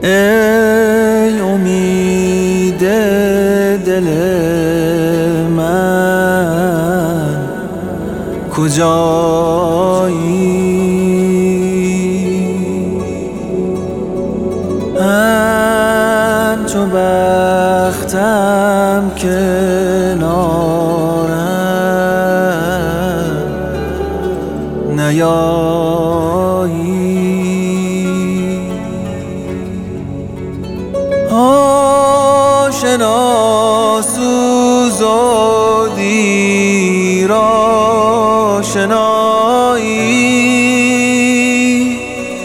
ای امید دل من کجایی؟ همچو بختم کنارم نیایی. آشنا سوز و دیر آشنایی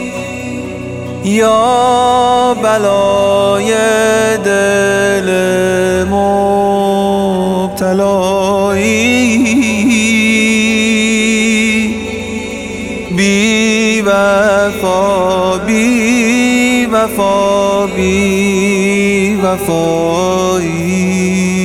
یا بلای دل مبتلایی؟ بی وفا بی وفا بی وفایی.